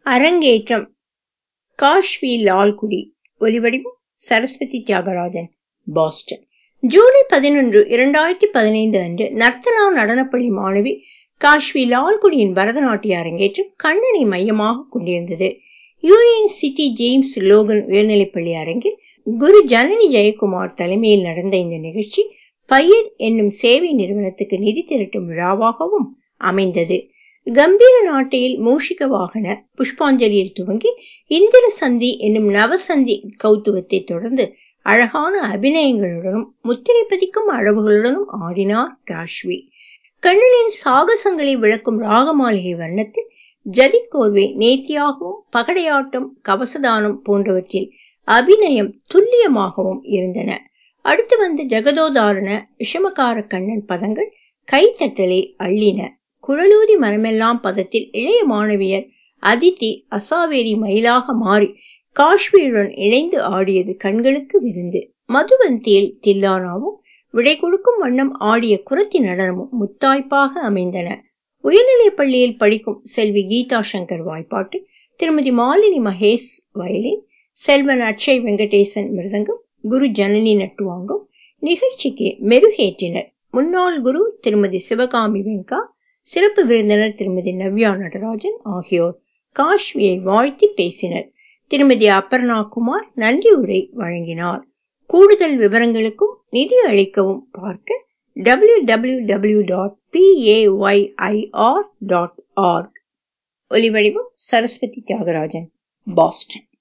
அரங்கேற்றம். காஷ்வி லால்குடி. ஒலிவடிவம் சரஸ்வதி தியாகராஜன், பாஸ்டன். ஜூலை 11, 2015 அன்று நர்த்தனா நடனப்பள்ளி மாணவி காஷ்வி லால்குடியின் பரதநாட்டிய அரங்கேற்றம் கண்ணனை மையமாக கொண்டிருந்தது. யூனியன் சிட்டி ஜேம்ஸ் லோகன் உயர்நிலைப்பள்ளி அரங்கில் குரு ஜனனி ஜெயக்குமார் தலைமையில் நடந்த இந்த நிகழ்ச்சி பயிர் என்னும் சேவை நிறுவனத்துக்கு நிதி திரட்டும் விழாவாகவும் அமைந்தது. கம்பீர நாட்டையில் மூஷிக வாகன புஷ்பாஞ்சலியில் துவங்கி இந்திர சந்தி என்னும் நவசந்தி கௌத்துவத்தை தொடர்ந்து அழகான அபிநயங்களுடனும் முத்திரை பதிக்கும் அளவுகளுடனும் ஆடினார் காஷ்வி. கண்ணனின் சாகசங்களை விளக்கும் ராகமாளிகை வர்ணத்தில் ஜதிக்கோர்வை நேர்த்தியாகவும் பகடையாட்டம் கவசதானம் போன்றவற்றில் அபிநயம் துல்லியமாகவும் இருந்தன. அடுத்து வந்த ஜெகதோதாரண விஷமகார கண்ணன் பதங்கள் கைத்தட்டலை அள்ளின. குழலூதி மனமெல்லாம் பதத்தில் இளைய மாணவியர் அதிதி அசாவேரி மயிலாக மாறி காஷ்வியுடன் இணைந்து ஆடியது கண்களுக்கு விருந்து. மதுவந்தியில் தில்லானாவும் விடை கொடுக்கும் வண்ணம் ஆடிய குரத்தி நடனமும் முத்தாய்ப்பாக அமைந்தன. உயர்நிலைப் பள்ளியில் படிக்கும் செல்வி கீதா சங்கர் வாய்ப்பாட்டு, திருமதி மாலினி மகேஷ் வயலின், செல்வன் அட்சய் வெங்கடேசன் மிருதங்கம், குரு ஜனனி நட்டுவாங்கம் நிகழ்ச்சிக்கு மெருகேற்றினர். முன்னாள் குரு திருமதி சிவகாமி வெங்கா, சிறப்பு விருந்தினர் திருமதி நவ்யா நடராஜன் ஆகியோர் காஷ்வியை வாழ்த்தி பேசினர். திருமதி அபர்ணா குமார் நன்றி உரை வழங்கினார். கூடுதல் விவரங்களுக்கும் நிதி அளிக்கவும் பார்க்க www.payir.org. ஒலிவடிவம் சரஸ்வதி தியாகராஜன், பாஸ்டன்.